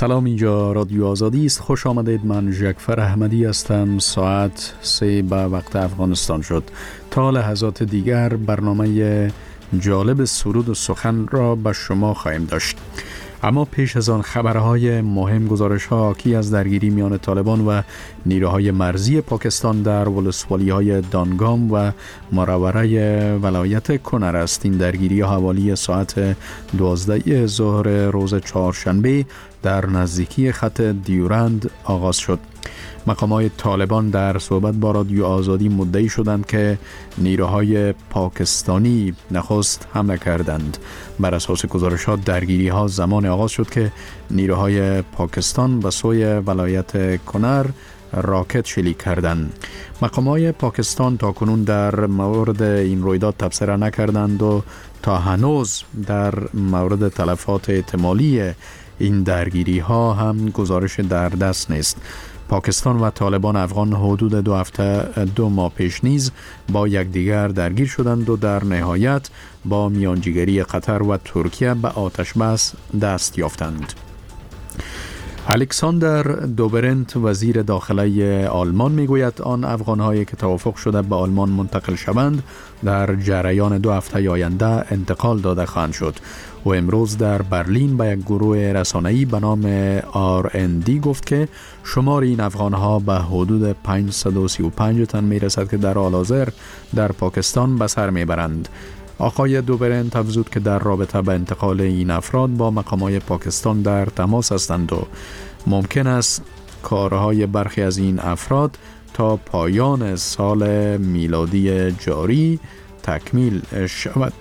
سلام، اینجا رادیو آزادی است. خوش آمدید. من جعفر احمدی هستم. ساعت 3 به وقت افغانستان شد. تا لحظات دیگر برنامه جالب سرود و سخن را به شما خواهیم داشت. اما پیش از آن خبرهای مهم، گزارش‌ها حاکی از درگیری میان طالبان و نیروهای مرزی پاکستان در ولسوالی‌های دانگام و مراوره ولایت کنر است. این درگیری حوالی ساعت 12 ظهر روز چهارشنبه در نزدیکی خط دیورند آغاز شد. مقامات طالبان در صحبت با رادیو آزادی مدعی شدند که نیروهای پاکستانی نخست حمله کردند. بر اساس گزارشات درگیری‌ها زمان آغاز شد که نیروهای پاکستان به سوی ولایت کنر راکت شلیک کردند. مقامات پاکستان تاکنون در مورد این رویداد تبصره نکردند و تا هنوز در مورد تلفات احتمالی این درگیری‌ها هم گزارش در دست نیست. پاکستان و طالبان افغان حدود 2 ماه پیش نیز با یکدیگر درگیر شدند و در نهایت با میانجیگری قطر و ترکیه به آتش بس دست یافتند. الکساندر دوبرنت وزیر داخلی آلمان میگوید آن افغان‌هایی که توافق شده به آلمان منتقل شوند در جریان 2 هفته آینده انتقال داده خواهند شد. و امروز در برلین به یک گروه رسانه‌ای به نام RND گفت که شمار این افغان‌ها به حدود 535 تن میرسد که در حال حاضر در پاکستان به سر میبرند. آقای دوبرنت افزود که در رابطه به انتقال این افراد با مقامات پاکستان در تماس هستند و ممکن است کارهای برخی از این افراد تا پایان سال میلادی جاری تکمیل شود.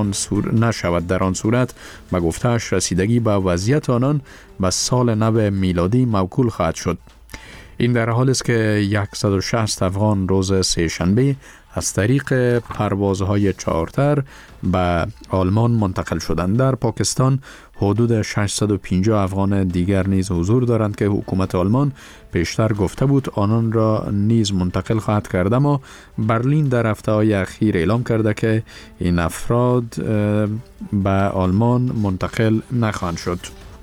در آن صورت به گفته‌اش رسیدگی به وضعیت آنان به سال نو میلادی موکول خواهد شد. این در حالی است که 160 افغان روز سه‌شنبه از طریق پروازهای چارتر به آلمان منتقل شدند. در پاکستان حدود 650 افغان دیگر نیز حضور دارند که حکومت آلمان پیشتر گفته بود آنان را نیز منتقل خواهد کرد، اما برلین در هفته‌های اخیر اعلام کرده که این افراد به آلمان منتقل نخواهند شد.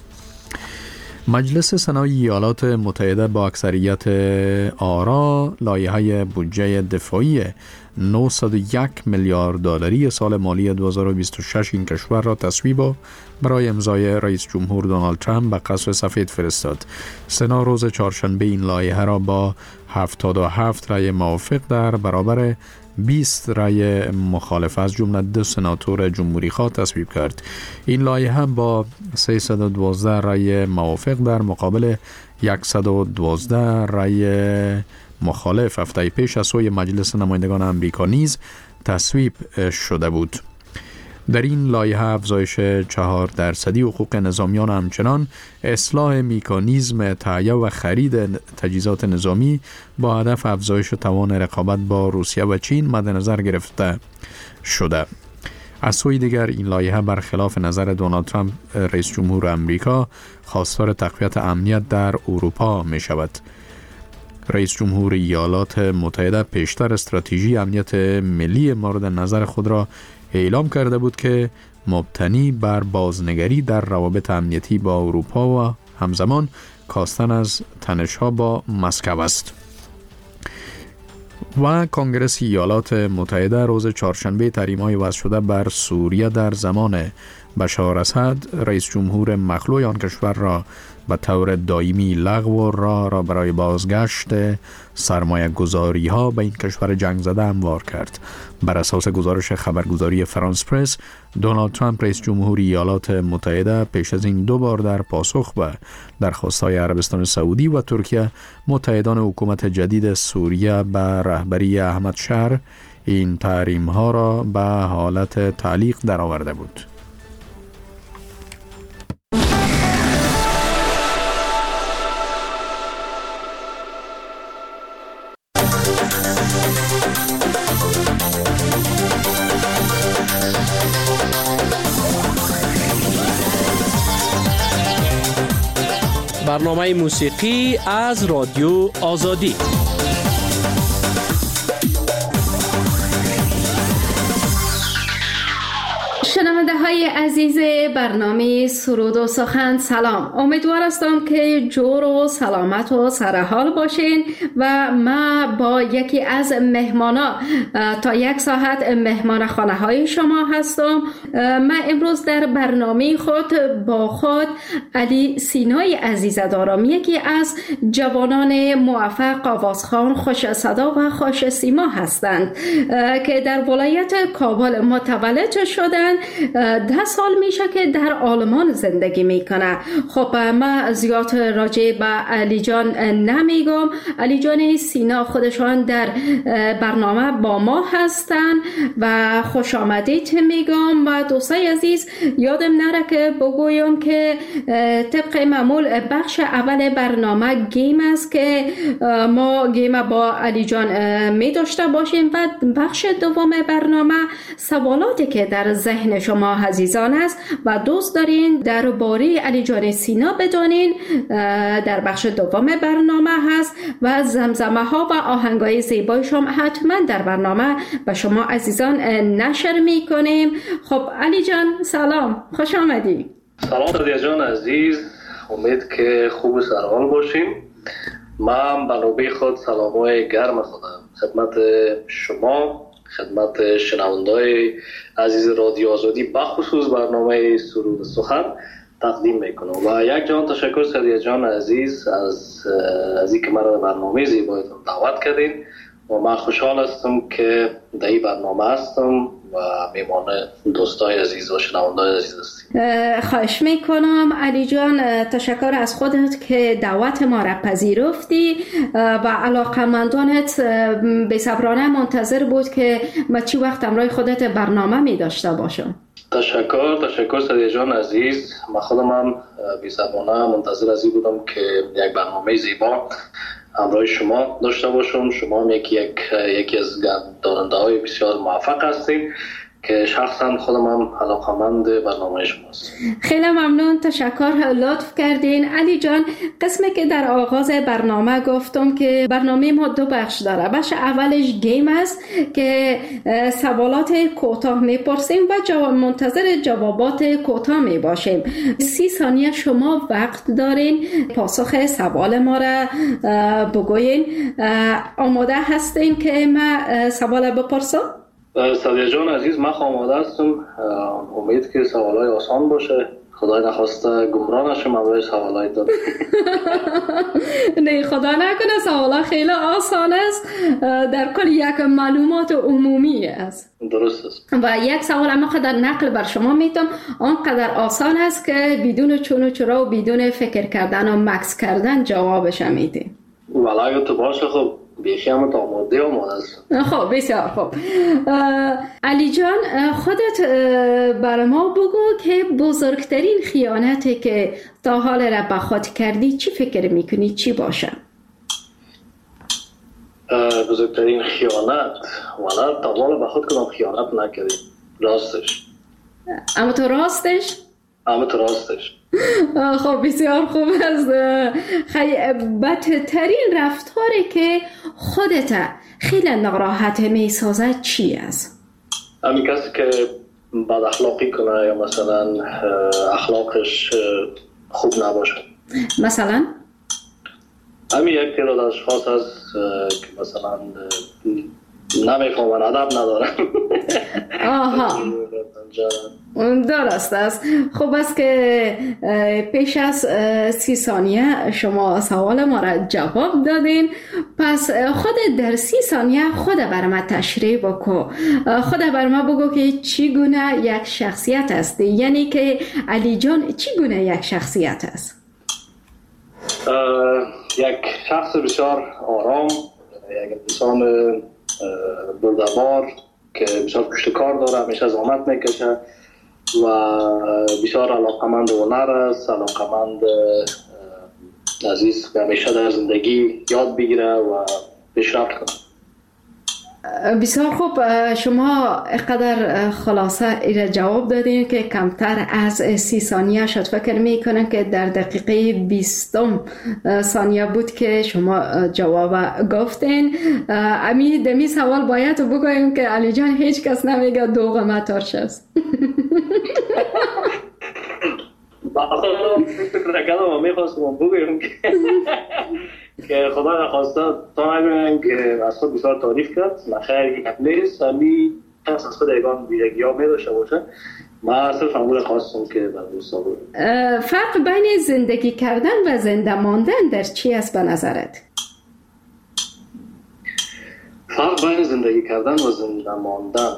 مجلس سنای ایالات متحده با اکثریت آرا لایحه بودجه دفاعی 901 میلیارد دلاری سال مالی 2026 این کشور را تصویب و برای امضای رئیس جمهور دونالد ترامپ به قصر سفید فرستاد. سنا روز چهارشنبه این لایحه را با 77 رأی موافق در برابر 20 رأی مخالف از جمله 2 سناتور جمهوری خواه تصویب کرد. این لایحه با 312 رأی موافق در مقابل 112 رأی مخالف هفته پیش از سوی مجلس نمایندگان آمریکا نیز تصویب شده بود. در این لایحه افزایش 4% حقوق نظامیان، همچنان اصلاح مکانیزم تهیه و خرید تجهیزات نظامی با هدف افزایش توان رقابت با روسیه و چین مد نظر گرفته شده. از سوی دیگر این لایحه برخلاف نظر دونالد ترامپ رئیس جمهور آمریکا خواستار تقویت امنیت در اروپا می شود. رئیس جمهور ایالات متحده پیشتر استراتژی امنیت ملی مورد نظر خود را اعلام کرده بود که مبتنی بر بازنگری در روابط امنیتی با اروپا و همزمان کاستن از تنش‌ها با مسکو است. و کنگره ایالات متحده روز چهارشنبه تحریم‌های وضع شده بر سوریه در زمان بشار اسد رئیس جمهور مخلوع آن کشور را به طور دائمی لغو و راه را برای بازگشت سرمایه گذاری ها به این کشور جنگ زده هموار کرد. بر اساس گزارش خبرگزاری فرانس پرس، دونالد ترامپ رئیس جمهور ایالات متحده پیش از این 2 بار در پاسخ به درخواست‌های عربستان سعودی و ترکیه متحدان حکومت جدید سوریه به رهبری احمد شهر این تحریم ها را به حالت تعلیق درآورده بود. برنامه موسیقی از رادیو آزادی. شنونده های عزیز برنامه سرود و سخن، سلام. امیدوار هستم که جور و سلامت و سرحال باشین و ما با یکی از مهمانا تا 1 ساعت مهمان خانه های شما هستم. من امروز در برنامه خود با خود علی سینای عزیز دارم، یکی از جوانان موفق آوازخوان، خوش صدا و خوش سیما هستند که در ولایت کابل متولد شدن. 10 سال میشه که در آلمان زندگی میکنه. خب من زیاد راجع به علی جان نمیگم. علی جان سینا خودشان در برنامه با ما هستن و خوش آمدید میگم. و دوستای عزیز یادم نره که بگویم که طبق معمول بخش اول برنامه گیم است که ما گیم با علی جان می داشته باشیم و بخش دوم برنامه سوالاتی که در ذهن شما عزیزان است و دوست دارین درباره علی جان سینا بدانین در بخش دوم برنامه هست و زمزمه ها و آهنگای زیبای شما حتما در برنامه به شما عزیزان نشر می کنیم. خب علی جان سلام، خوش آمدی. سلام صدیق جان عزیز، امید که خوب و سرحال باشیم. من به نوبه خود سلامای گرم خودم خدمت شما، خدمت شنونده‌های عزیز رادیو آزادی بخصوص برنامه سرود سخن تقدیم میکنم و یک جان تشکر صدیق جان عزیز از اینکه مرا به برنامه زیبایتون دعوت کردین و من خوشحال هستم که در این برنامه هستم و میمان دوستای عزیز و شنونده‌های عزیز هستیم. خواهش میکنم علی جان، تشکر از خودت که دعوت ما را پذیرفتی و علاقمندانت بی‌صبرانه منتظر بود که ما چی وقت همراه خودت برنامه می داشته باشم. تشکر صدیق جان عزیز. من خودم هم بی‌صبرانه منتظر از این بودم که یک برنامه زیبا همراه شما داشته باشم. شما هم یکی از دارنده های بسیار موفق هستید که شخصا خودم هم علاقمند برنامه شماست. خیلی ممنون، تشکر، لطف کردین. علی جان، قسمی که در آغاز برنامه گفتم که برنامه ما 2 بخش داره. بخش اولش گیم است که سوالات کوتاه میپرسیم و منتظر جوابات کوتاه میباشیم. 30 ثانیه شما وقت دارین پاسخ سوال ما را بگوین. آماده هستین که من سوال بپرسم؟ صدیق جان عزیز، من آماده هستم. امید که سوالای آسان باشه. خدای نخواسته گمراه نشم برای سوالای داد. نه خدا نکنه، سوالا خیلی آسان است، در کل یک معلومات عمومی است. درست است. و یک سوال اما قدر نقل بر شما میتم، آنقدر آسان است که بدون چون و چرا و بدون فکر کردن و مکس کردن جوابش میده. ولی اگه تو باشه خب بیشی همه تا آماده است. خب بسیار خوب. علی جان، خودت برای ما بگو که بزرگترین خیانتی که تا حال را به خود کردی چی فکر میکنی چی باشه؟ بزرگترین خیانت ولی تا حال به خود کدام خیانت نکردی. راستش. اما تو راستش؟ اما تو راستش. خب بسیار خوب است. بدترین رفتاری که خودت خیلی ناراحت میسازد چی است؟ همین کسی که بد اخلاقی کنه یا مثلا اخلاقش خوب نباشه. مثلا؟ همین یک تعداد اشخاص هست که مثلا نمیفهمن، ادب ندارن. آها، درست است. خب است که پیش از 30 ثانیه شما سوال ما را جواب دادین. پس خود در 30 ثانیه خود بر ما تشریح بکو. خود بر ما بگو که چی گونه یک شخصیت است، یعنی که علی جان چی گونه یک شخصیت است؟ یک شخص بسیار آرام، یک انسان بردبار که بسیار پشت کار داره، همیشه زحمت میکشه و بسیار علاقمند هنر است، علاقمند عزیز که همیشه در زندگی یاد بگیره و پیشرفت کنه. بسیار خوب، شما قدر خلاصه ایره جواب دادین که کمتر از 30 ثانیه شد. فکر میکنم که در دقیقه 20 ثانیه بود که شما جواب گفتین. امی دمی سوال باید بگویم که علی جان هیچ کس نمیگه دوغ ترش است. باید فکر نکردم و میخواستم بگویم که خدا نخواسته تا نگویم که از خود بسیار تعریف کرد. نخیر یک نیست، همی کس از خود ایگان بیرگی ها میداشته باشه. من صرف همون خواستم که بر دوستا بود. فرق بین زندگی کردن و زنده ماندن در چی است به نظرت؟ فرق بین زندگی کردن و زنده ماندن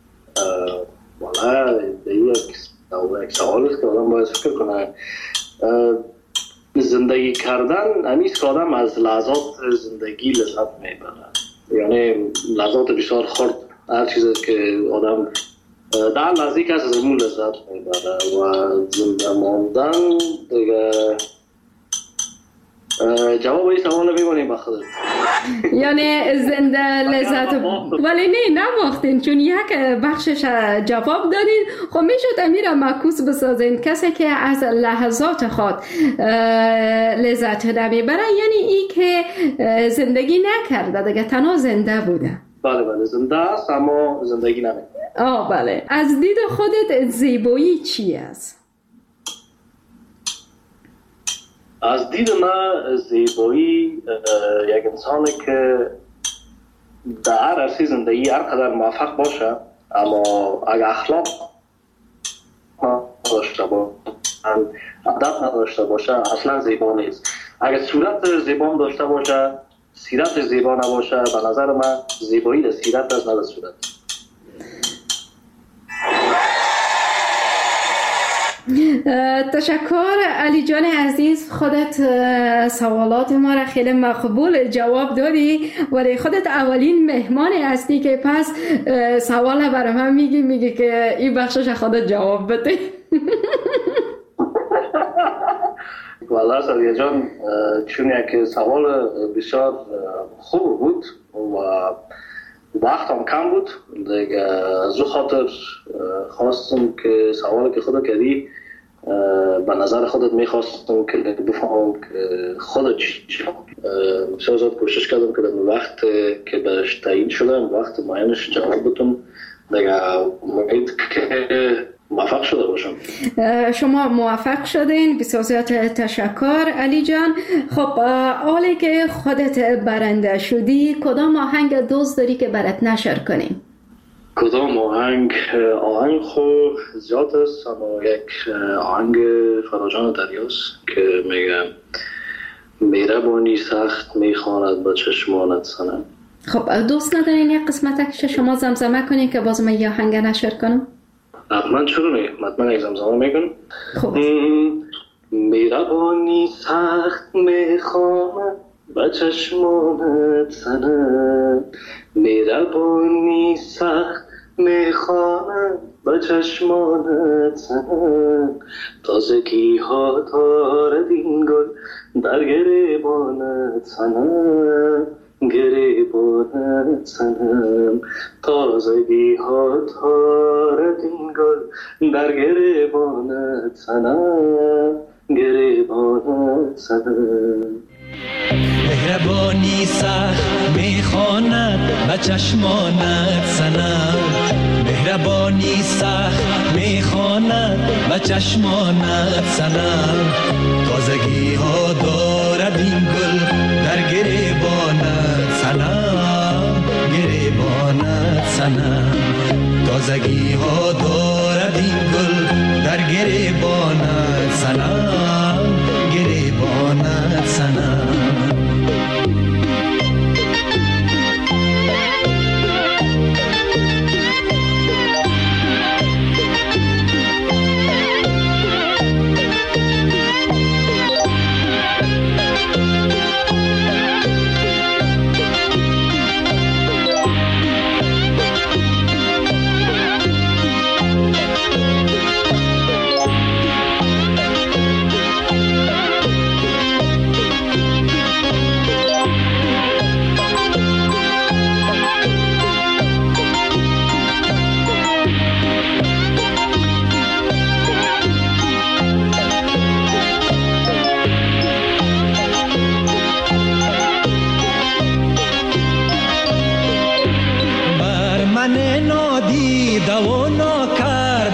والا یک سوال است که آدم باید فکر کنه. زندگی کردن همیست که آدم از لحظات زندگی لذت میبره، یعنی لحظات بسیار خرد، هر چیزی که آدم در لحظه که از امون لذت میبره. و زنده ماندن دیگه جواب این سوال میمونیم به خودت. یعنی زنده لذت ولی نه نباختین، چون یک بخشش جواب دادین. خب میشد امیر معکوس بسازین کسی که از لحظات خود لذت نمیبره، یعنی ای که زندگی نکرده دیگه، تنها زنده بوده. بله زنده است اما زندگی نمیکنه. بله. از دید خودت زیبایی چی است؟ از دید من زیبایی یک انسانی که در هر عرصه زندگی هر قدر موفق باشه اما اگر اخلاق نداشته باشه، ادب نداشته باشه، اصلا زیبا نیست. اگر صورت زیبا داشته باشه، سیرت زیبا نباشه، به نظر من زیبایی در سیرت است، نه در صورت. تشکر علی جان عزیز. خودت سوالات ما را خیلی مقبول جواب دادی، ولی خودت اولین مهمان هستی که پس سوال برای من میگی که این بخشش خودت جواب بده. والله سریع جان، چون یک سوال بسیار خوب بود و وقت هم کم بود دیگه، از او خاطر خواستم که سوالی که خودت کردی به نظر خودت میخواستم که بفهمم که خودت چی بسیار زیاد کوشش کردم که در وقت که برش تعیین شدم وقت معینش جواب بدم دیگه. امید که موفق شده باشم. شما موفق شدین، بسیار زیاد تشکر علی جان. خب حالی که خودت برنده شدی، کدام آهنگ دوست داری که برات نشر کنیم؟ کدام آهنگ خوب زیاد است، اما یک آهنگ فراجان دریاست که میگه مهربانی سخت میخواند با چشمانت سنم. خب دوست ندارین یک قسمتش شما زمزمه کنین که باز من یه آهنگ نشر کنم؟ من چرا نه؟ من یک زمزمه میکنم. خوب. مهربانی سخت میخواند با چشمانت سنم، مهربانی سخت میخواند با چشمانت سنم، تازگی ها دارد این گل در گریبانت سنم، گریبانت سنم، تازگی ها دارد این گل در گریبانت سنم، گریبانت سنم. مهربانی سخت میخواند به چشمانت سنم، مهربانی سخت میخواند به چشمانت سنم، تازگی ها دارد این گل در گریبانت سنم، گریبانت سنم، تازگی ها دارد این گل در گریبانت سنم، گریبانت سنم.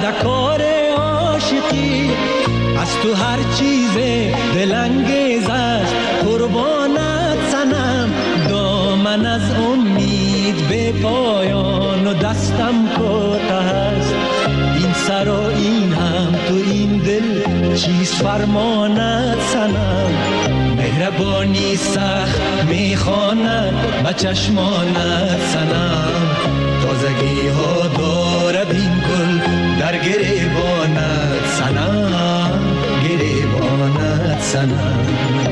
کار عاشقی، از تو هر چیز دلانگیز است قربانت صنم. دامن از امید به پایان و دستم کوتاه است، این سر و این هم تو این دل چیست فرمانت صنم. مهربانی سخت میخواند به چشمانت صنم، تازگی ها دارد این گل در گریبانت صنم، گریبانت صنم.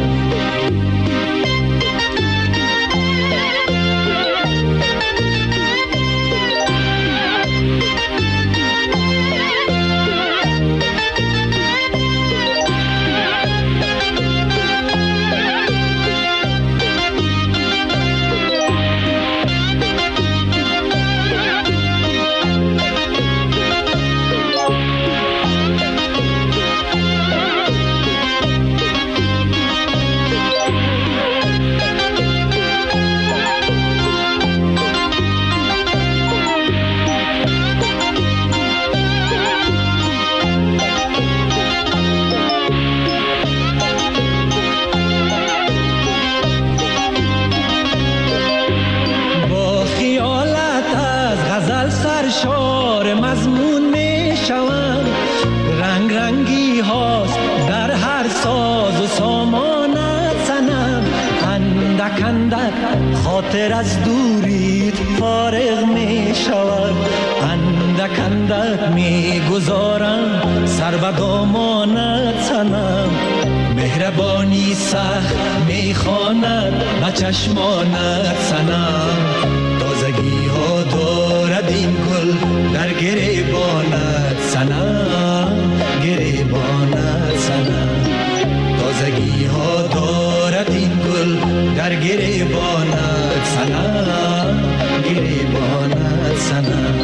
خاطر از دوریت فارغ می شود، اندک اندک می گذارم سر و دامانت صنم. مهربانی سخت می خواند به چشمانت صنم، تازگی ها دارد این گل در گریبانت صنم، گریبانت صنم. تازگی ها دارد این گل در گریبانت صنم، گریبانت صنم.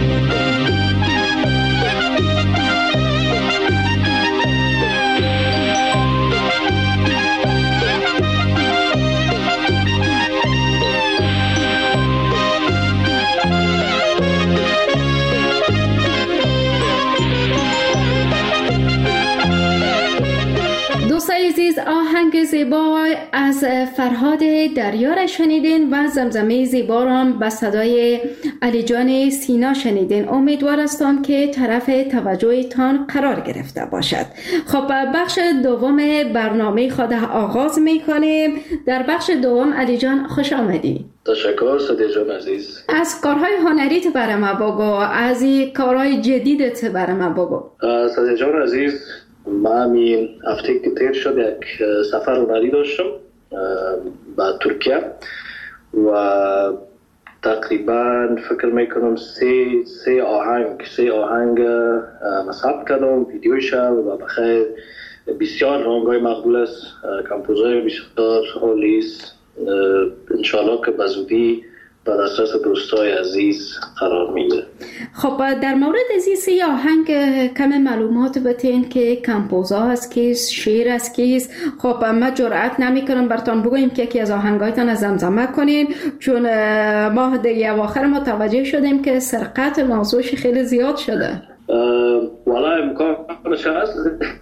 عزیز، آهنگ زیبا از فرهاد دریا را شنیدین و زمزمه زیبا را به صدای علی جان سینا شنیدین. امیدوار هستم که طرف توجهتان قرار گرفته باشد. خب بخش دوم برنامه خود آغاز میکنیم. در بخش دوم علی جان خوش آمدی. تشکر صدیق جان عزیز. از کارهای هنریت برای ما بگو، از کارهای جدیدت برای ما بگو. صدیق جان عزیز، من همین هفته که تیر شد یک سفر هنری داشتم به ترکیه و تقریبا فکر میکنم سه آهنگ ثبت کردم، ویدیوش و بخیر بسیار رنگای مقبول است، کمپوزای بسیار عالی است. انشاءالله که به زودی به دسترس دوستای عزیز قرار میگیره. خب در مورد این سه آهنگ کم معلومات بتین که کمپوزا است کیست، شعر است کیست. خب ما جرأت نمیکنم براتون بگویم که یکی از آهنگایتان از زمزمه کنین، چون ما دیگه اواخر متوجه شدیم که سرقت موضوعش خیلی زیاد شده. والا امکانش هست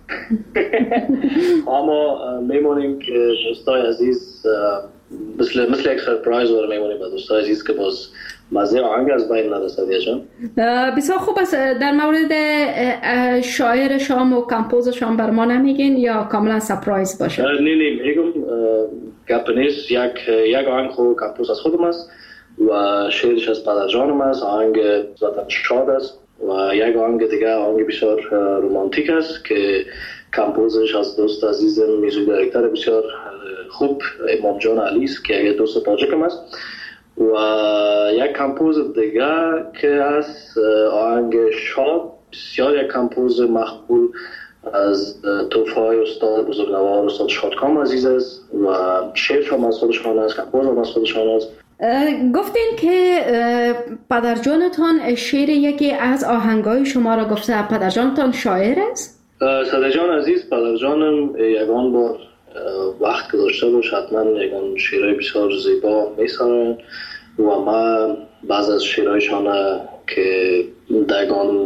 اما میمونیم که دوستای عزیز مثل یک سرپرایز رو میمونیم به دوستای عزیز که باز مزه آهنگ از بین نرسد. بسیار خوب است. در مورد شاعر شام و کمپوز شام بر ما نمیگین یا کاملا سرپرایز باشه؟ نه میگم گپ نیست. یک آهنگ خود کمپوز از خودم است و شعرش از پدر جانم است. آهنگ ذاتاً شاد است و یک آهنگ دیگه آهنگ بسیار رومانتیک است که کمپوزش از دوست عزیزم میوزیک دایرکتور بسیار خوب امام جان علی است که یک دوست تاجیکم است و یک کمپوز دیگه که از آهنگ شاد بسیار یک کمپوز مقبول از توفای استاد بزرگوار استاد شادکام عزیز است و شعرش هم از خودشان است، کمپوز هم از خودشان است. گفتین که پدرجانتان شعر یکی از آهنگای شما را گفته. پدرجانتان شاعر است؟ صدیق جان عزیز، پدرجانم یگان بار وقت گذاشته باش حتما یگان شعرهای بسیار زیبا میسرن و من بعض از شعرهایشان که دگان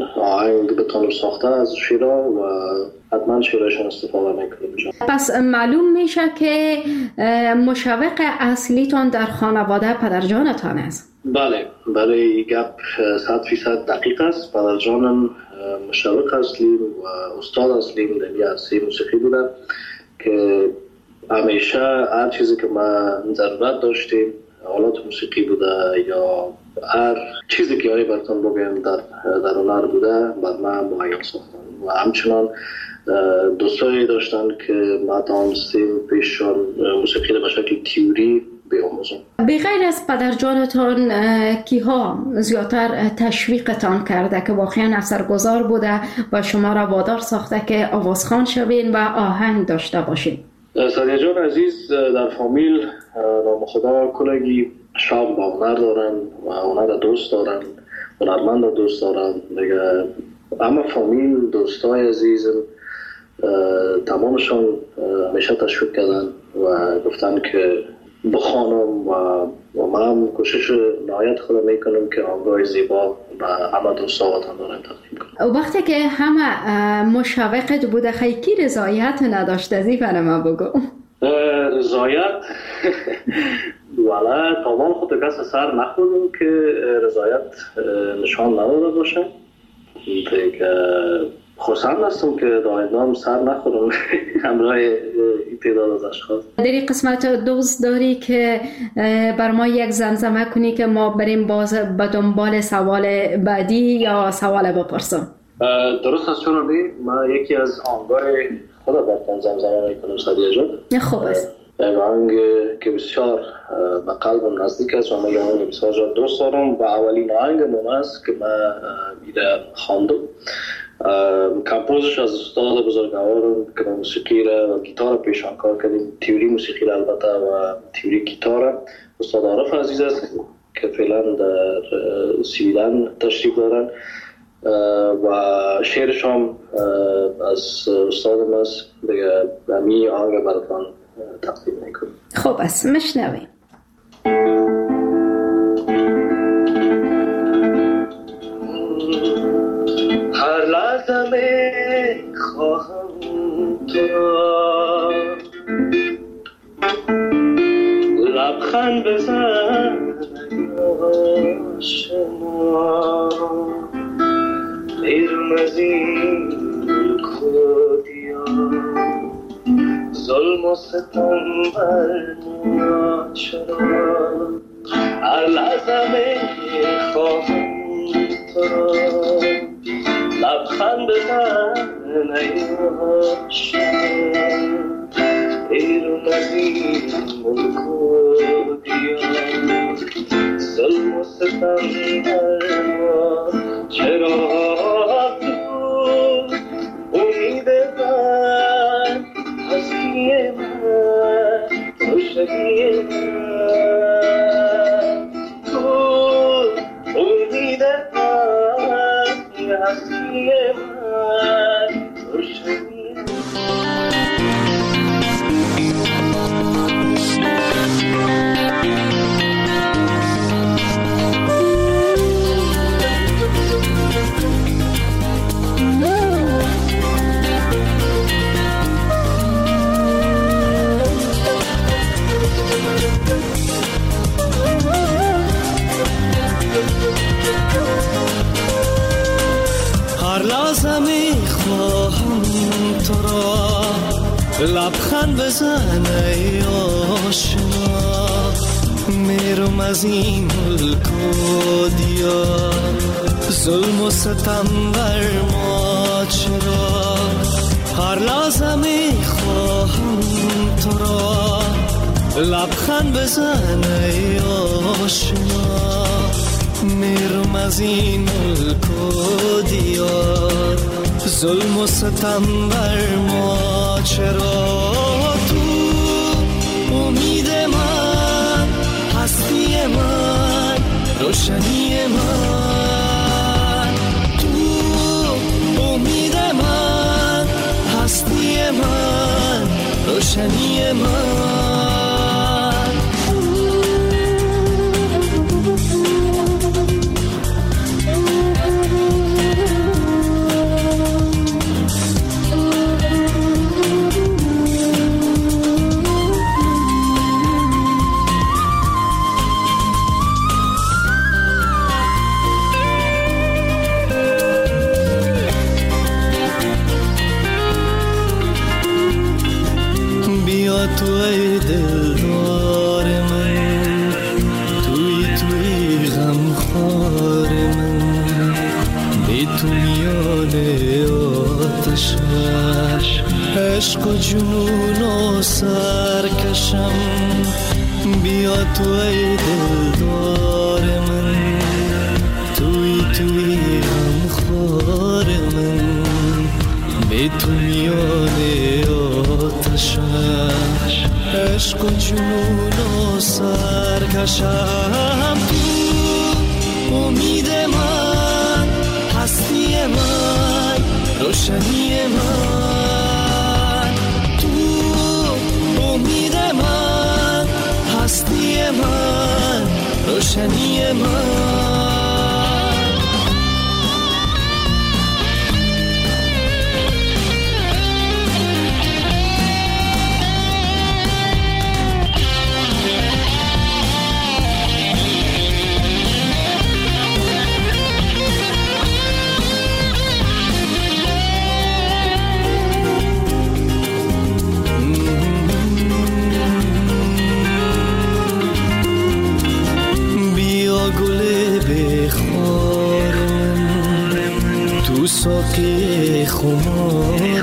آهنگ بتونم ساخته از شیرا و حتما شیراشون استفاده میکنیم. پس معلوم میشه که مشوق اصلیتون در خانواده پدرجانتان است. بله این گپ 100% دقیق است. پدرجانم مشوق اصلی و استاد اصلی در عرصه موسیقی بوده که همیشه هر چیزی که ما ضرورت داشتیم، آلات موسیقی بوده یا هر چیزی که هایی براتون بگیم در هنر بوده بر من مهیا ساختن و همچنان دوستایی داشتن که ما تانستیم پیششان موسیقی رو به شکل تیوری بیاموزم. بغیر از پدرجانتان کیها زیادتر تشویقتان کرده که واقعا اثرگذار بوده و شما را وادار ساخته که آوازخوان شوین و آهنگ داشته باشین؟ سادیه جان عزیز در فامیل نام خدا کلگی شوق با هنر دارن و هنر دوست دارن، هنرمند دوست دارن دیگه. اما فامیل دوستای عزیزم تمامشان همیشه تشویق کردن و گفتن که بخوانم و من کوشش نهایت خود میکنم که آنگاه زیبا و همه دوستا وطن دارم تقدیم کنم. وقتی که همه مشوقت بوده خیلی رضایت نداشته زی برای ما بگو. رضایت ولی تمام خود کس سر نخوردم که رضایت نشان نداده باشه دیگه. خوشحال هستم که دائما سر نخورم همراه این تعداد از اشخاص. در این قسمت دوست داری که بر ما یک زمزمه کنی که ما بریم باز به دنبال سوال بعدی یا سوال بپرسم؟ درست است چون من یکی از آهنگای خدا براتون زمزمه میکنم سادیه جان. خوب است. یک آهنگ که بسیار به قلبم نزدیک است و من آهنگ بسیار دوست دارم و اولین آهنگ من است که من ایده خواندم. کمپوزش از استاد بزرگوارم که موسیقی را و گیتار پیشان کار کردیم، تیوری موسیقی را البته و تیوری گیتار. استاد عارف عزیز است که فعلا در سویدن تشریف دارن و شعرش هم از استادم است دیگه. می آهنگ براتون تقدیم میکنم. خوب است مشنویم. هر لحظه میخواهم تو را لبخند بزن آشنا، بیرون از این کودیا ظلم و ستم بر ما چرا. هر لحظه میخواهم تو را لبخند بزن ای آشنا، بیرون از این ملک و دیار ظلم و ستم بر ما چرا. تو امید من، هستی من، روشنی من، تو امید من، هستی من، روشنی من. لبخند بزن ای آشنا، میرم از این ملک و دیار ظلم و ستم بر ما چرا. هر لحظه میخواهم تو را لبخند بزن ای آشنا، میرم از این ملک و دیار ظلم و ستم بر ما چرا. تو امید من، هستی من، روشنی من، تو امید من، هستی من، روشنی من. آتشش عشق و جنون و سرکشم بیا تو ای دلدار من توی غمخوار من بی تو میان آتشش عشق و جنون و سرکشم تو امید من هستی من روشنی من تو امید من هستی من روشنی من ساقی خمار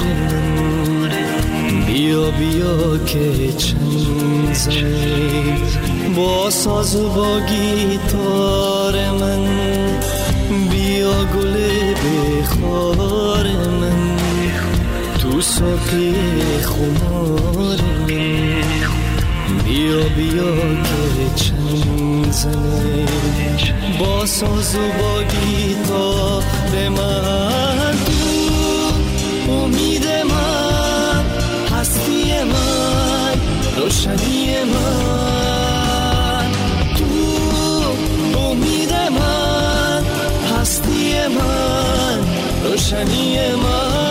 بیا که چنگ زنیم با ساز و با گیتار من بیا گل بخار من تو ساقی خمار من بیا که چنگ زنیم با ساز و با گیتار من تو امید من هستی من روشنی من تو امید من هستی من روشنی من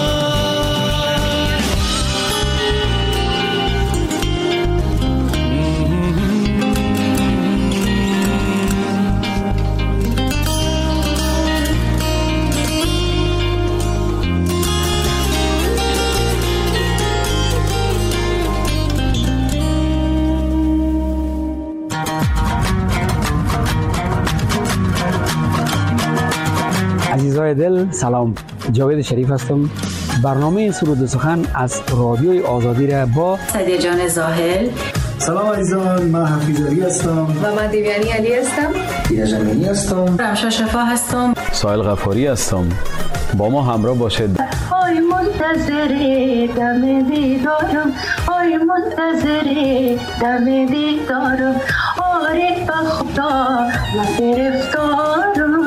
عزیزای دل سلام، جاوید شریف هستم. برنامه سرود و سخن از رادیوی آزادی را با سعدیه جان زاهل. سلام عزیزان، من حفیظ علی هستم و من دیویانی علی هستم. دیده جمینی هستم. رمشا شفا هستم. سایل غفاری هستم. با ما همراه باشید. آی منتظر دم دیدارم، آی منتظر دم دیدارم، آره به خدا من گرفتارم.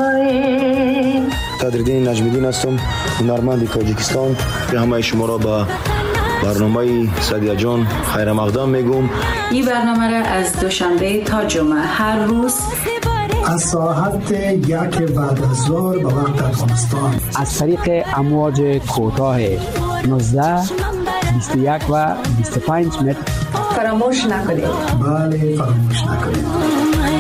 قدردین نجمیدین هستم، هنرمند تاجیکستان. به همه شما را به برنامه سعدیه جان خیر مقدم میگم. این برنامه را از دوشنبه تا جمعه هر روز از ساعت 1 بعد از ظهر به وقت افغانستان از طریق امواج کوتاه 19 21 و 25 متر فراموش نکنید. بله فراموش نکنید.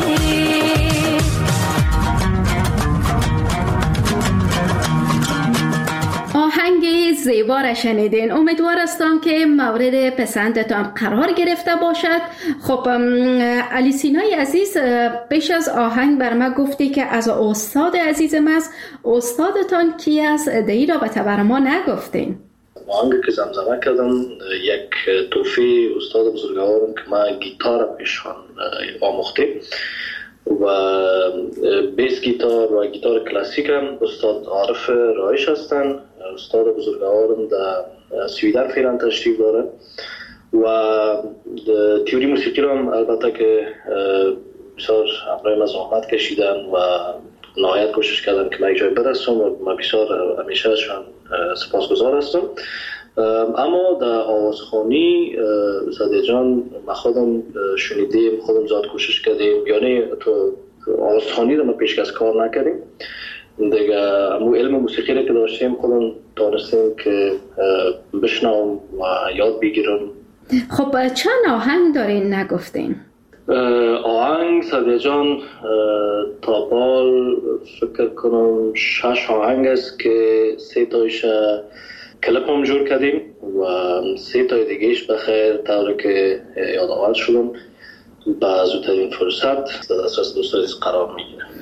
آهنگ زیبا را شنیدین. امیدوار هستم که مورد پسندتان قرار گرفته باشد. خب علی سینای عزیز، پیش از آهنگ بر ما گفتی که از استاد عزیزم است. استادتان کی است؟ دهی را به تبر ما نگفتین. آهنگ که زمزمه کردم یک توفیق استاد بزرگوارم که ما گیتار پیشان آموخته و بیس گیتار و گیتار کلاسیک هم استاد عارف رایش هستن. استاد بزرگوارم در سویدن فعلا تشریف داره و تئوری موسیقی رو هم البته که بسیار همراه ما زحمت کشیدن و نهایت کوشش کردن که من جای برسم و من بسیار همیشه ازشان سپاسگزار هستم. اما در آوازخوانی سعدیه جان ما خودم شنیدیم، خودم زیاد کوشش کردیم، یعنی تو آوازخوانی رو ما پیشکش کار نکردیم دیگه. امو علم موسیقی رو که داشتیم خودم دانستیم که بشنوم و یاد بگیرم. خب چند آهنگ دارین نگفتین؟ آهنگ سعدیه جان تا بال فکر کنم 6 آهنگ است که 3 تایش کلپ هم جور کردیم و 3 تای دیگهش بخیر طوری که یادآور شدم به زودترین فرصت در دسترس دوستان قرار میگیره.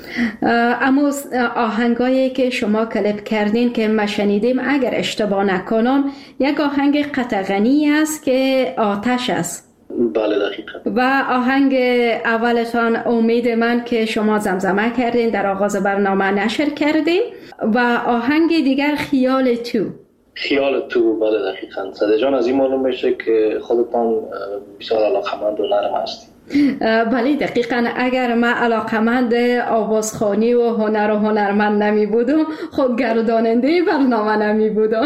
اما آهنگایی که شما کلیپ کردین که ما شنیدیم اگر اشتباه نکنم یک آهنگ قطغنی است که آتش است. بله دقیقا. و آهنگ اولتان امید من که شما زمزمه کردین در آغاز برنامه نشر کردین و آهنگ دیگر خیال تو. بله دقیقا. صدیق جان از این معلوم میشه که خودتان بسیار علاقمند و نرم هستید. بله دقیقا. اگر من علاقمند آوازخوانی و هنر و هنرمند نمی بودم خود گرداننده برنامه نمی بودم.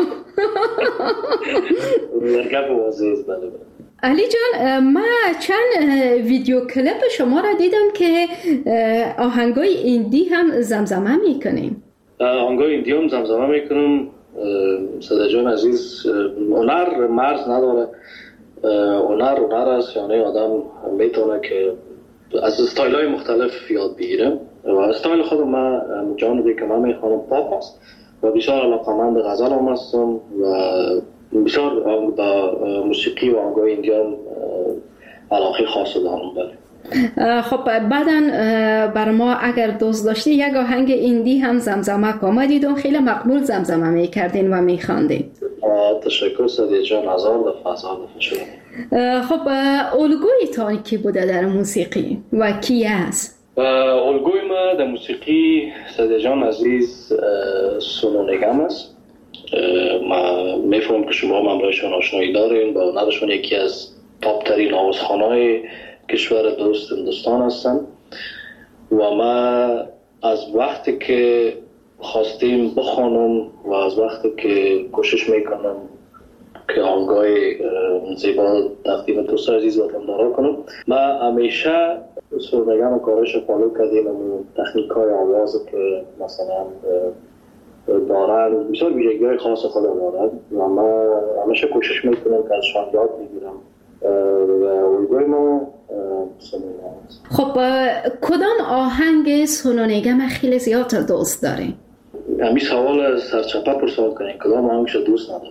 گپ عزیز. بله. علی جان ما چند ویدیو کلیپ شما را دیدم که آهنگای ایندی هم زمزمه میکنیم. آهنگای ایندی هم زمزمه میکنم. صدیق جان عزیز، هنر مرز نداره. هنر است، یعنی آدم میتونه که از استایل های مختلف یاد بگیره و استایل خودم من جانبی که من میخوانم پاپ است و بسیار علاقمند غزل هم هستم و بسیار با موسیقی و آهنگای ایندیان علاقه خاص دارم. بله. خب بعداً بر ما اگر دوست داشتی یک آهنگ ایندی هم زمزمه کنم. دیدم خیلی مقبول زمزمه میکردین و میخواندین. تشکر صدیق جان. هزار دفعه شده. خب الگویتان کی بوده در موسیقی و کی است؟ الگوی ما در موسیقی صدیق جان عزیز سونو نگم است. ما میفهمم که شما هم همراهشون آشنایی دارین. با هنرشون یکی از تاپ ترین آوازخوان‌های کشور دوست هندوستان هستن و ما از وقتی که خواستیم بخوانم و از وقتی که کوشش میکنم که آهنگای زیبا تقدیم دوست عزیز وطندارا کنم، ما همیشه سرنگم و کارش فالو کردیم و تکنیک های آواز که مثلا دارن بسیار ویژگی‌های خاص خود دارن و ما همیشه کوشش میکنم که ازشان یاد بگیرم و الگوی ما سونونگم است. خب کدام آهنگ سونونگم خیلی زیاد دوست دارین؟ همین سوال سرچپه پرسان کنین کدام آهنگش دوست نداره.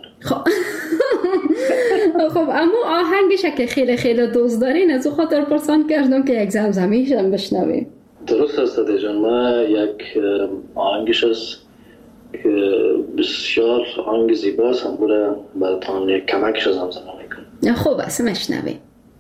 خب اما آهنگش که خیلی دوست دارین از او خاطر پرسان کردم که یک زمزمیش هم بشنویم. درست است صدیق جان. ما یک آهنگش است که بسیار آهنگ زیباست هم بوده براتان یک کمکش زمزمه میکنم. خوب است مشنویم.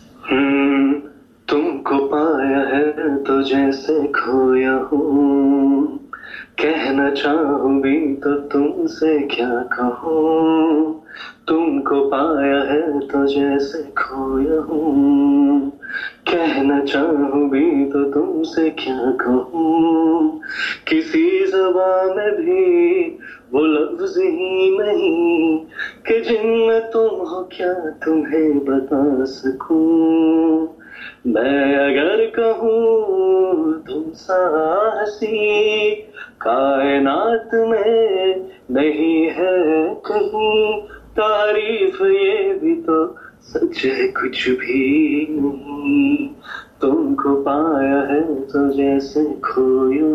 तुमको पाया है तो जैसे खोया हूँ, कहना चाहूँ भी तो तुमसे क्या कहूँ. तुमको पाया है तो जैसे खोया हूँ, कहना चाहूँ भी तो तुमसे क्या कहूँ. किसी ज़बान में भी वो लफ्ज़ ही नहीं कि जिनमें तुम हो क्या तुम्हें बता सकूं. मैं अगर कहूँ तुम सा हंसी कायनात में नहीं है कहीं, तारीफ ये भी तो सच है कुछ भी नहीं. तुमको पाया है तो जैसे खोया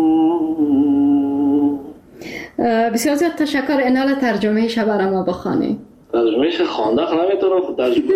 हूँ. بسیار زیاد تشکر. اینال ترجمه شو برای ما بخوانی. ترجمهش خوانده نمیتونم خود ترجمه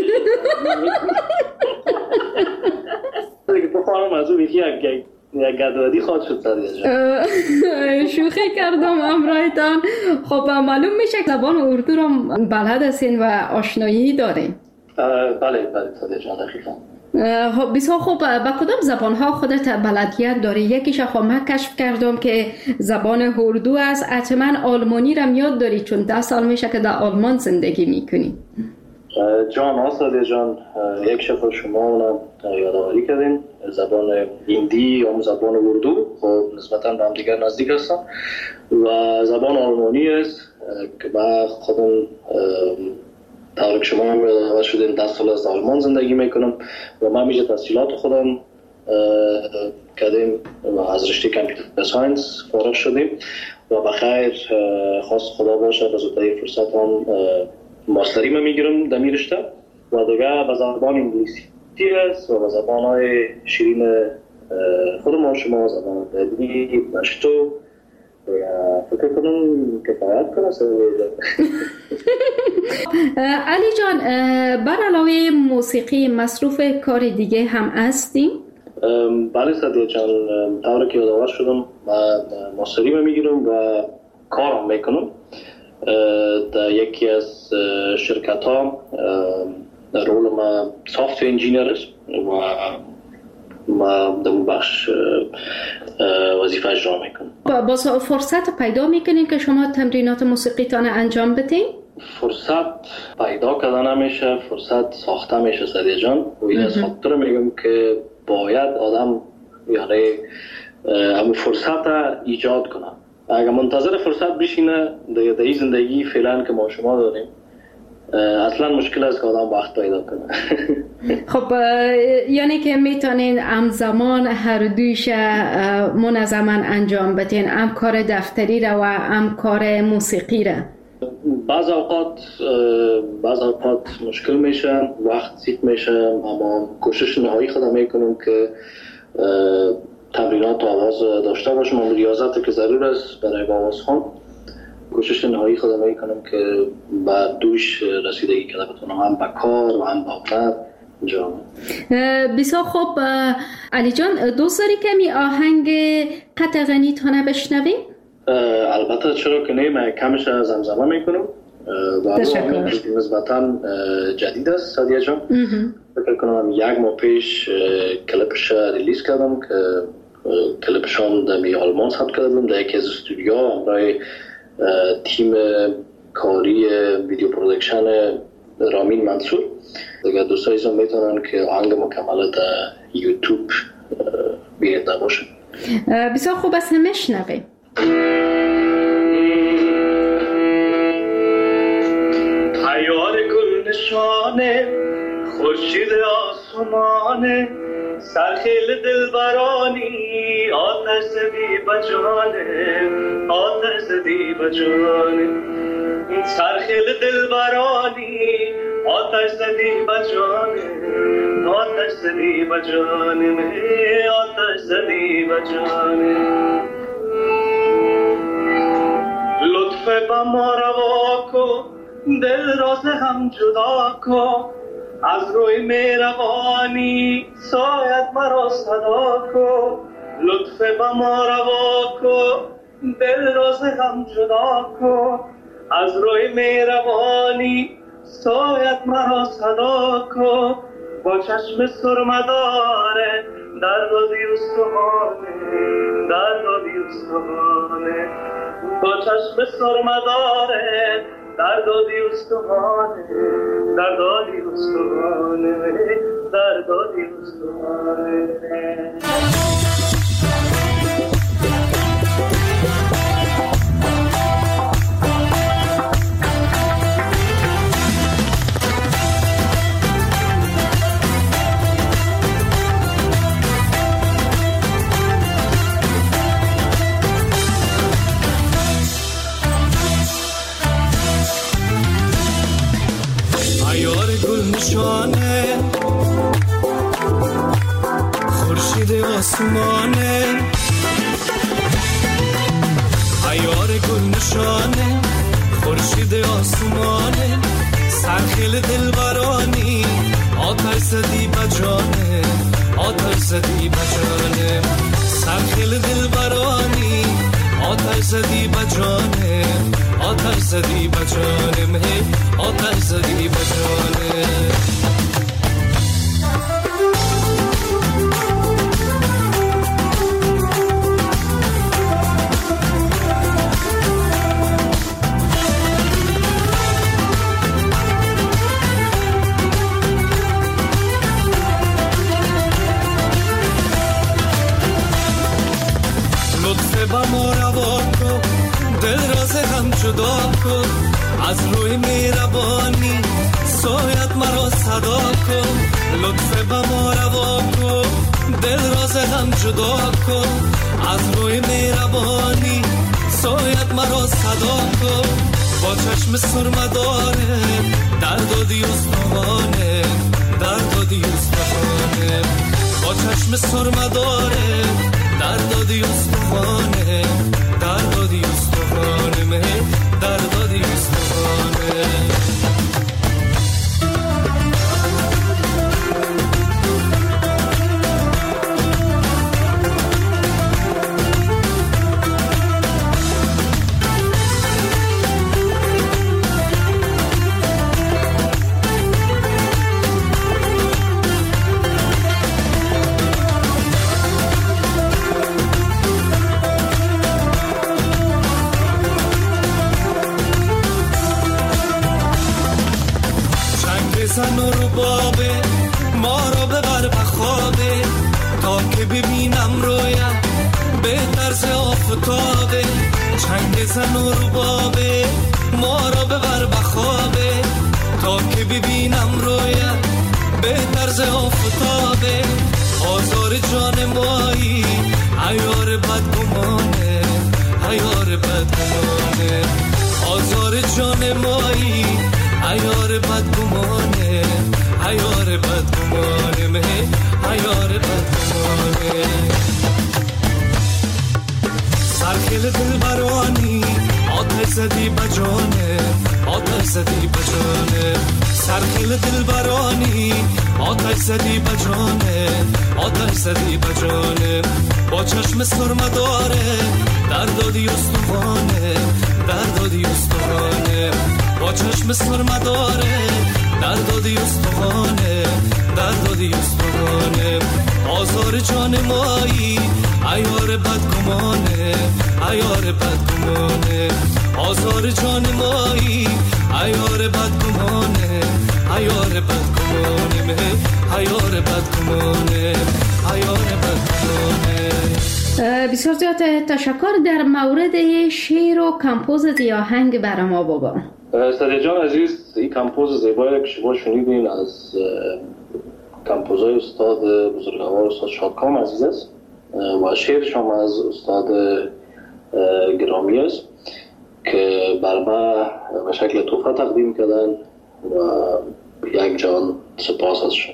دیگه بخوانم از اون یکی یک گدودی خواهد شد صدیق جان. شوخی کردم امرایتان. خب معلوم میشه که زبان اردو رو بلد هستین و آشنایی دارین. بله صدیق جان دقیقا. بسیار خوب. با کدام زبان‌ها خودت بلدیت داری؟ یکیش خب من کشف کردم که زبان اردو است. حتما آلمانی رو یاد داری چون 10 سال میشه که در آلمان زندگی میکنی. جان صدیق جان، یک شفر شما اونم یادآوری کردین. زبان هندی یا زبان اردو خب نسبتاً به هم دیگر نزدیک هستن و زبان آلمانی است که من خودم طور که شما هم یادآور شدین 10 سال از آلمان زندگی میکنم و من میشه تحصیلات خودم کردیم و از رشته کامپیوتر ساینس فارغ شدیم و بخیر خواست خدا باشه به زودترین فرصت هم ماستری من میگیرم در این رشته و دیگه به زبان انگلیسی است و به زبان‌های شیرین خود ما شما زبان دلی پشتو فکر کنم کفایت کنه. علی جان، بر علاوه موسیقی مصروف کار دیگه هم هستیم؟ بله سعدیه جان، طوری که یادآور شدم ماستری میگیرم و کارم میکنم در یکی از شرکت ها. رول ما سافت انجینیر است و ما در اون بخش وظیفه اجرا میکنم. باز فرصت پیدا میکنین که شما تمرینات موسیقیتان انجام بدین؟ فرصت پیدا کردن نمیشه، فرصت ساخته میشه سعدیه جان. و این از خاطر میگم که باید آدم یعنی همون فرصت ایجاد کنه. اگر منتظر فرصت بشینه در این زندگی فعلا که ما شما داریم اصلا مشکل است که آدم وقت پیدا کنه. خب یعنی که میتونین همزمان هر دویش منظما انجام بدین، هم کار دفتری را و هم کار موسیقی را؟ بعض اوقات مشکل میشه، وقت زیاد میشه، اما کوشش نهایی خودم میکنم که تمرینات آواز داشته باشم. اما ریاضت که ضرور است برای آوازخوان، کوشش نهایی خودم میکنم که بعد دوش رسیدگی کرده بتونم هم با کار و هم با هنر انجام. بسیار خوب علی جان، دوست داری کمی آهنگ قطع غنی تا بشنویم؟ البته چرا که نه، من کمش زمزمه میکنم و آهنگ نسبتا جدید است سعدیه جان. فکر کنم یک ماه پیش کلیپش ریلیز کردم که کلیپشان در آلمان ثبت کردم در یکی از استودیوها برای تیم کاری ویدیو پرودکشن رامین منصور. دیگه دوستایشون میتونن که آهنگ مکمل در یوتیوب بیننده باشن. بسیار خوب است، میشنویم. تیار گل نشانه خورشید آسمانه سرخیل دلبرانی آتش زدی بجانه آتش زدی بجانه سرخیل دلبرانی آتش زدی بجانه آتش زدی بجانه آتش زدی بجانه لطف با ما روا کن دل راز هم جدا کن از روی مهربانی سایت مرا صدا کن لطف با ما روا کن دل راز هم جدا کن از روی مهربانی سایت مرا صدا کن با چشم سرمداره در دادی استخانه در دادی استخانه با چشم سرمداره در دادی استخانه در دادی استخانه در دادی استخانه. نشانه خورشید آسمانه عیار گل نشانه خورشید آسمانه سرخیل دلبرانی آتش زدی بجانه آتش زدی بجانه سرخیل دلبرانی آتش زدی بجانه آتش زدی بجانه آتش زدی بجانه. لطف با ما روا کن دل راز هم جدا کن از روی مهربانی سایت مرا صدا کن لطف با ما روا کن دل راز هم جدا کن از روی مهربانی سایت مرا صدا کن با چشم سرمداره در دادی استخانه در دادی استخانه با چشم سرمداره در دادی استخانه در دادی استخانه در دادی استخانه. آفتابه، چنگ زن و ربابه، ما را ببر بخوابه تا که ببینم رویت به طرز آفتابه. آزار جان مایی عیار بدگمانه، عیار بدگمانه، آزار جان مایی عیار بدگمانه، عیار بدگمانه، عیار بدگمانه. سرخیل دل برانی آتش زدی بجانه، آتش زدی بجانه، سرخیل دل برانی آتش زدی بجانه، آتش زدی بجانه. با چشم سرمه داره دردادی استوانه، دردادی استوانه، با چشم سرمه داره دردادی استوانه، دردادی استوانه. آزار جان مایی عیار بدگمانه، عیار بدگمانه، آزار جان مایی عیار بدگمانه، عیار بدگمانه، عیار بدگمانه، عیار بدگمانه. بسیار زیاد تشکر. در مورد شعر و کمپوز آهنگ برای ما بگو. سادیا جان عزیز، این کمپوز زیبایی که شما شنیدین از کمپوزای استاد بزرگوار استاد شادکام عزیز است و شعرش هم از استاد گرامی است که بر ما به شکل تحفه تقدیم کردن و یک جان سپاس ازشون.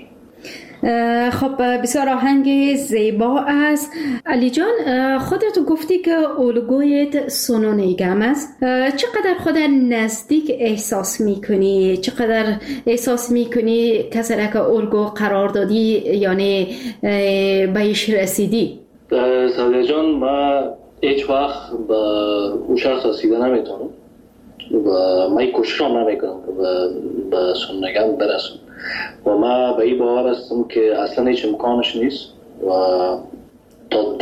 خب بسیار آهنگ زیبا است. علی جان، خودت گفتی که الگویت سونو نیگم است. چقدر خودت نزدیک احساس میکنی؟ چقدر احساس میکنی کسی را که الگو قرار دادی یعنی بهش رسیدی؟ سادیا جان، ما هیچ وقت به اون شخص رسیده نمیتونم و من کوشش هم نمیکنم که به سونو نیگم برسم و ما به این باور هستم که اصلا هیچ امکانش نیست و تا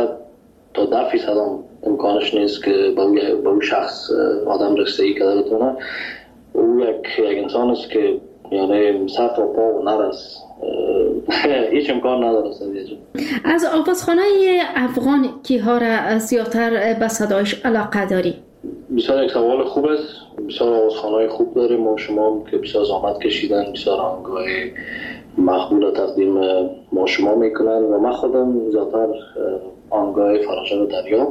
10% هم امکانش نیست که به اون شخص آدم رسیدگی کرده بتونه. او یک انسان است که یعنی سر تا پا و نرس، هیچ امکان نداره. از آوازخوانه افغان کیها را زیادتر به صدایش علاقه داری؟ بسیار یک سوال خوب است. بسیار آوازخوان‌های خوب داریم ما شما که بسیار زحمت کشیدن، بسیار آهنگ‌های مقبول تقدیم ما شما میکنن و من خودم زیادتر آهنگ‌های فراجان دریا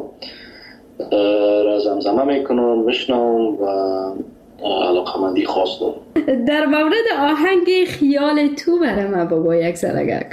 را زمزمه میکنم، میشنوم و علاقه‌مندی خاص دارم. در مورد آهنگ خیال تو برای من بگو یک سرگک.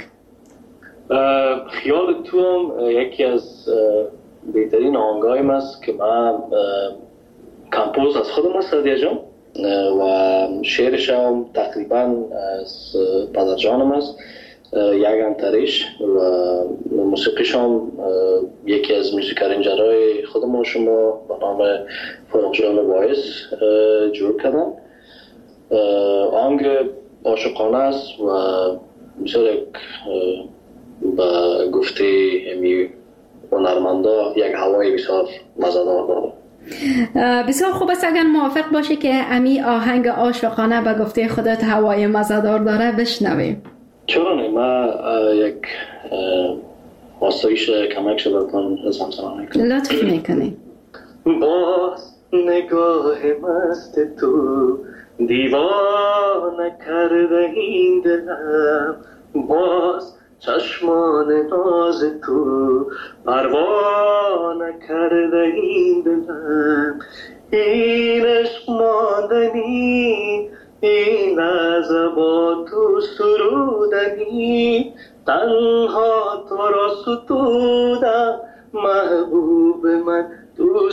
خیال تو هم یکی از بهترین آهنگایم است که من کمپوز از خودم است سادیا جان و شعرش هم تقریبا از پدر جانم است، یک انتریش و موسیقیش هم یکی از موسیقارنجرهای خود ما شما به نام فاروق جان وایس جور کردن. آهنگ عاشقانه است و بسیار یک به گفته امی هنرمندا یک هوای بسیار مزه‌دار داره. بسیار خوب است اگر موافق باشه که امی آهنگ عاشقانه به گفته خودت هوای مزه‌دار داره بشنویم. چرا نه؟ ما یک آسایش کمک شدتان زمزمه میکنم. لطف میکنی. باز نگاه مست تو دیوانه کرده این دلم، باز چشمان ناز تو پروانه کرده این دلم. این عشق ماندنی، این لحظه با تو سرودنی، تنها تو را ستودم محبوب من تو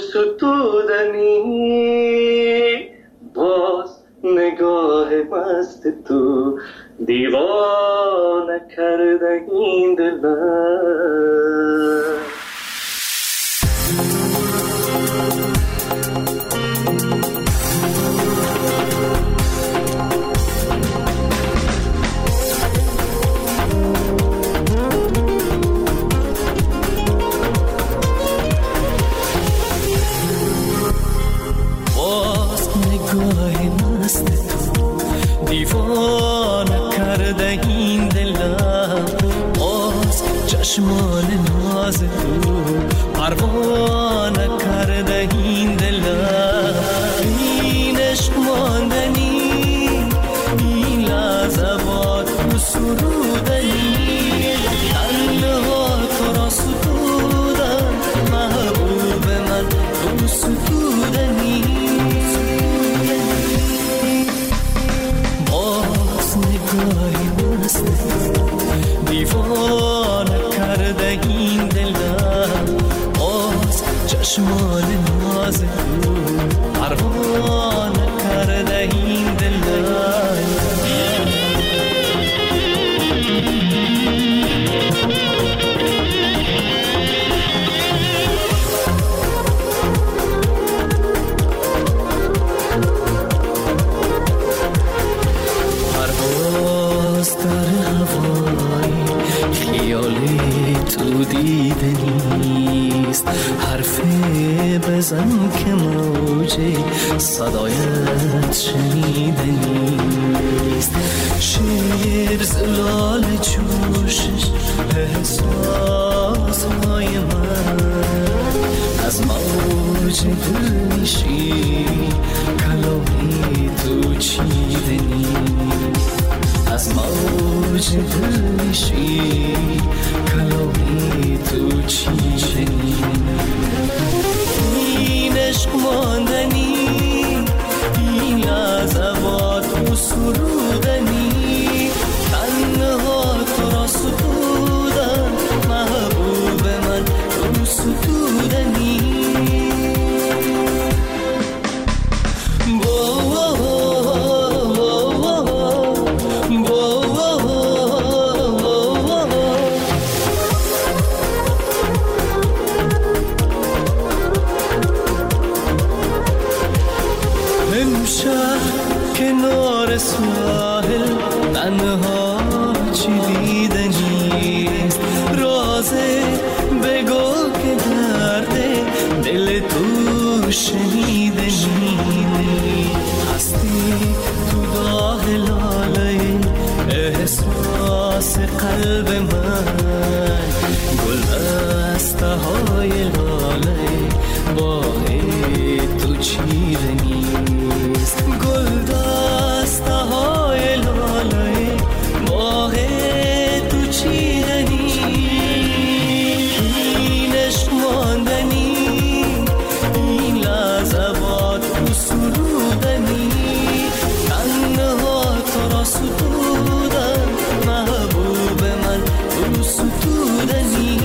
ستودنی. باز نگاه مست تو دیوانه کرده این دلم. دیوانه کرده این دلم، باز چشمان ناز تو پروانه تو ستودنی باز نگاهی مست دیوانه کرده این دلم باز چشمان ناز پروانه کرده این دلم پرواز در هوای خیالی تو دیده نیست حرفی بزن که موجه صدایت شنیده نیست شیر زلال جوشش احساس های من از موج دل میشی کلامی تو چیده نیست از موج دل میشی کلامی تو چیده این عشق ماندنی این لحظات تو سرودنی تنها تو را سرودن محبوب من تو ستودنی کنار ساحل تنها چی دیده نیست رازه بگو که درده دل تو شنیده نیست هستی تو داغ لاله احساس قلب من گل دسته های لاله باه تو چیده نیست گل دسته های لاله باه تو چیده نیست این عشق ماندنی این لحظات تو سرودنی تنها تو را ستودن محبوب من تو ستودنی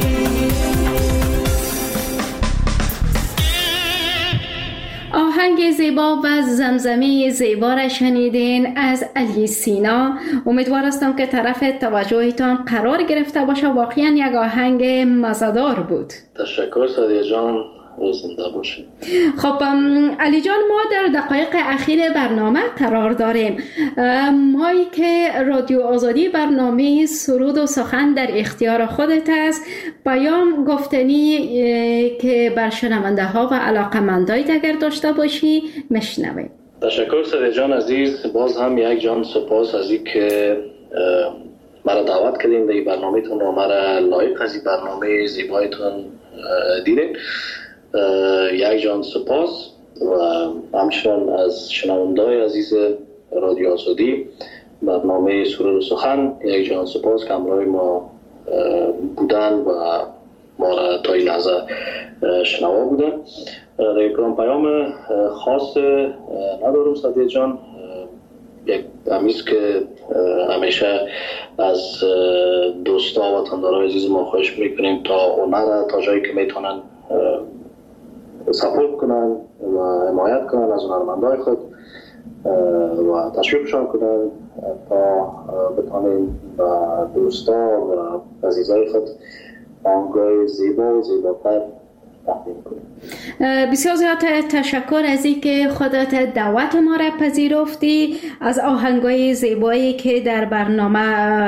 آهنگ زیبا و زمزمه زیبا را شنیدین از علی سینا. امیدوار هستم که طرف توجهتان قرار گرفته باشه. واقعا یک آهنگ مزه‌دار بود. تشکر سادیا جان، زنده باشید. خب علی جان، ما در دقایق اخیر برنامه قرار داریم. مایی که رادیو آزادی برنامه سرود و سخن در اختیار خودت است، پیام گفتنی که بر شنونده ها و علاقمندایت اگر داشته باشی مشنویم. تشکر سادیا جان عزیز، باز هم یک جان سپاس از این که مرا دعوت کردین در برنامه‌تون و مرا لایق از این برنامه زیبایتون دیدین. یک جان سپاس و همچنان از شنونده‌های عزیز رادیو آزادی برنامه سرود و سخن یک جان سپاس که همراه ما بودن و ما را تا این لحظه شنوا بودن. در پیام خاص ندارم سادیا جان، یک همیست که همیشه از دوستا و وطندارای عزیز ما خواهش میکنیم تا هنر تا جایی که میتونن سپورت کنن و حمایت کنن از هنرمندای خود و تشویقشان کنن تا بتونیم و دوستا و عزیزای خود آهنگای زیبا و زیباتر تقدیم کنیم. بسیار زیاد تشکر از اینکه خودت دعوت ما را پذیرفتی، از آهنگای زیبایی که در برنامه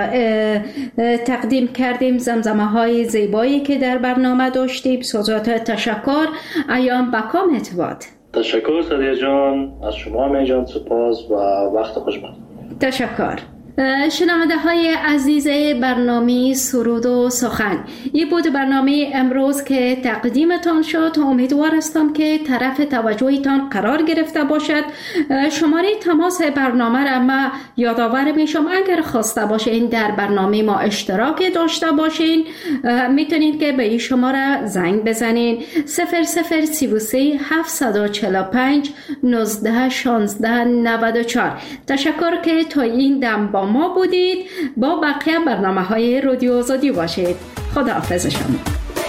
تقدیم کردیم، زمزمه های زیبایی که در برنامه داشتیم. بسیار زیاد تشکر. ایام بکام اتواد. تشکر سادیا جان، از شما می جان سپاس و وقت خوش بخیر. تشکر. شنونده های عزیز برنامه سرود و سخن، این بود برنامه امروز که تقدیمتان شد. امیدوار هستم که طرف توجهتان قرار گرفته باشد. شماره تماس برنامه را ما یادآور میشم، اگر خواسته باشین در برنامه ما اشتراک داشته باشین میتونید که به این شماره زنگ بزنین 0033 745 19 16 94. تشکر که تا این دم با ما بودید. با بقیه برنامه های رادیو آزادی باشید. خداحافظ شما.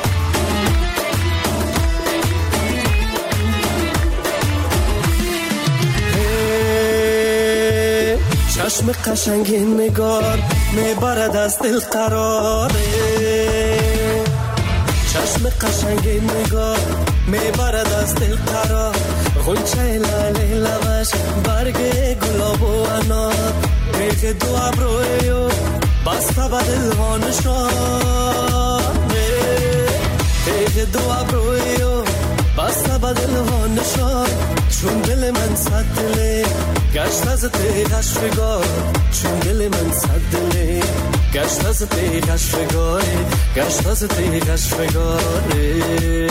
چشم قشنگ نگار میبرد از دل قراره، چشم قشنگ نگار میبرد از دل قرار، غنچه لاله لبش برگ گلاب و انار، ریخ دو ابروی بسته به دل ها نشانه، ریخ دو ابروی بسته به دل ها نشان، چون دل من صد دله گشت از تیغش فگار، چون دل من صد دله گشت از تیغش فگاره، گشت از تیغش فگاره.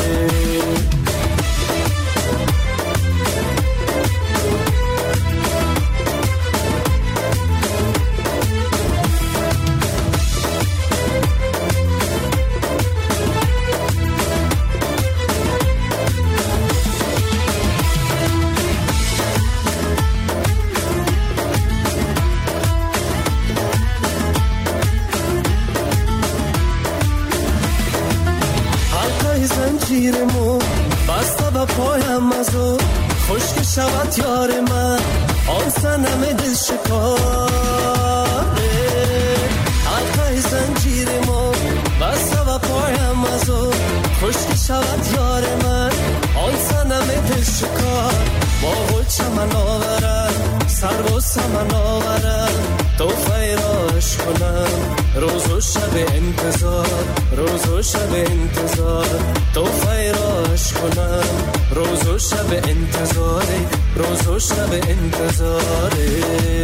زنجیرمو بسته به پایم ازو، خشک شود یار من آن سنم دل شکاره، حلقه زنجیرمو بسته به پایم ازو، خشک شود یار من آن سنم دل شکار، با غلچه من آورم سر و سمن آورم، تو فیراش کنم روز و شب انتظار، روز و شب انتظار، تو فیراش کنم روز و شب انتظاره، روز و شب انتظاره.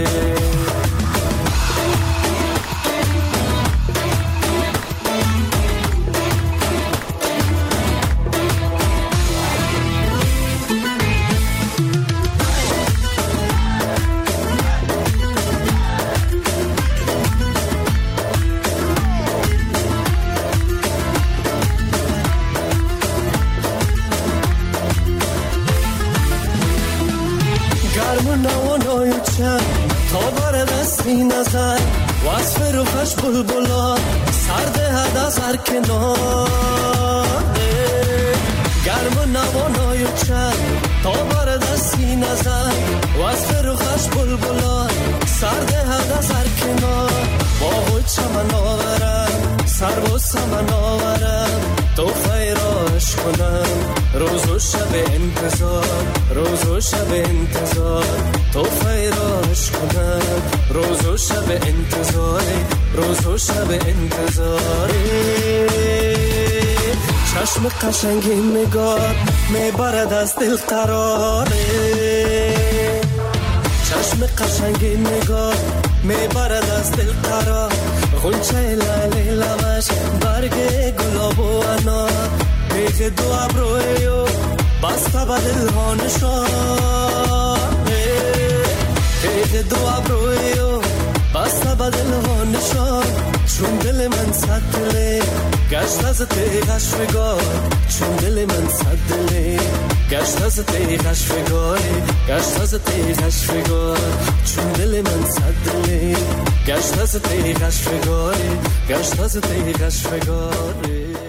تا بر دستی نظر وصف روخش بلبلا سرده هد از هر کناره، گرم و نوانای چند تا بر دستی نظر وصف روخش بلبلا سرده هد از هر کنار، با غلچه من آورم سر و سمن آورم، تو فیراش کنم روز و شب انتظار، روز و شب انتظار، تو فیراش کنم روز و شب انتظاره، روز و شب انتظاره. چشم قشنگ نگار میبرد از دل قراره، چشم قشنگ نگار میبرد از دل قرار، غنچه لاله لبش برگ گلاب و انار، ریخ دو ابروی بسته به دل ها نشانه، ریخ دو ابروی بسته به دل ها نشان، چون دل من صد دله گشت از تیغش فگار، چون دل من صد دله گشت از تیغش فگاره، گشت از تیغش فگار، چون دل من صد دله گشت از تیغش فگاره، گشت از تیغش فگاره.